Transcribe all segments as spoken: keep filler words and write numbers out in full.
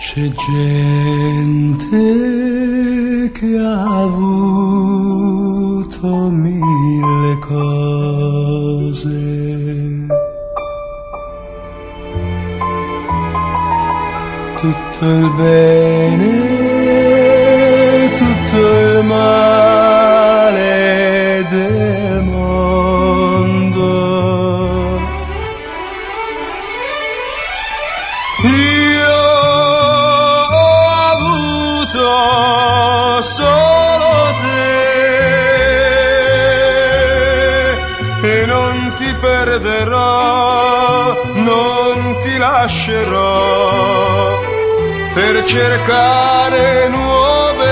C'è gente che ha avuto mille cose, tutto il bene, tutto il male del mondo. Io solo te e non ti perderò, non ti lascerò per cercare nuove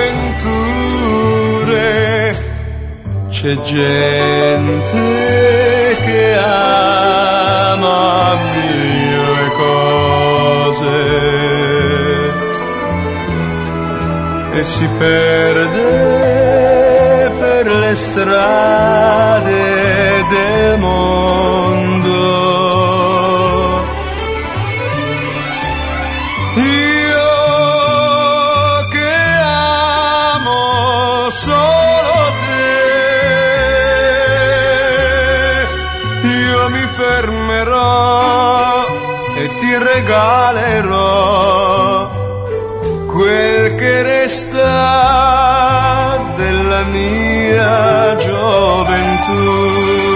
avventure. C'è gente che ama mille cose e si perde per le strade del mondo. Io che amo solo te, io mi fermerò e ti regalerò quel che resta della mia gioventù.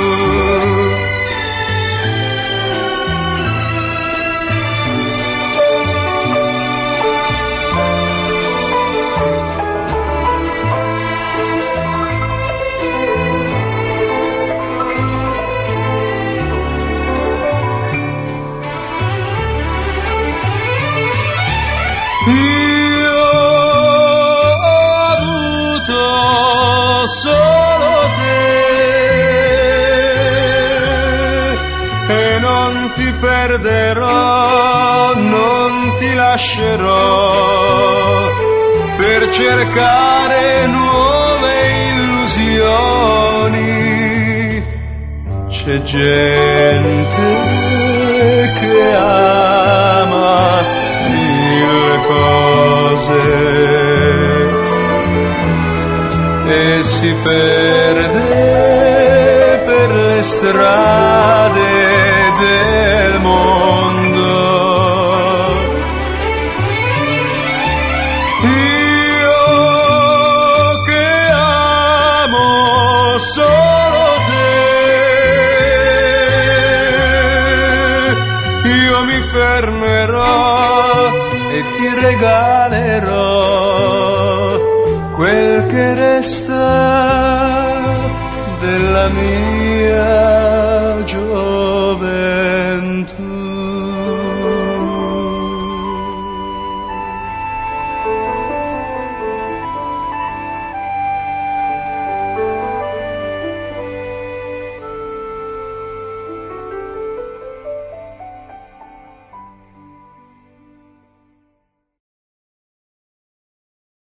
Solo te e non ti perderò, non ti lascerò per cercare nuove illusioni. C'è gente che ama mille cose e si perde per le strade del mondo. Io che amo solo te, io mi fermerò e ti regalerò quel che resta della mia gioventù.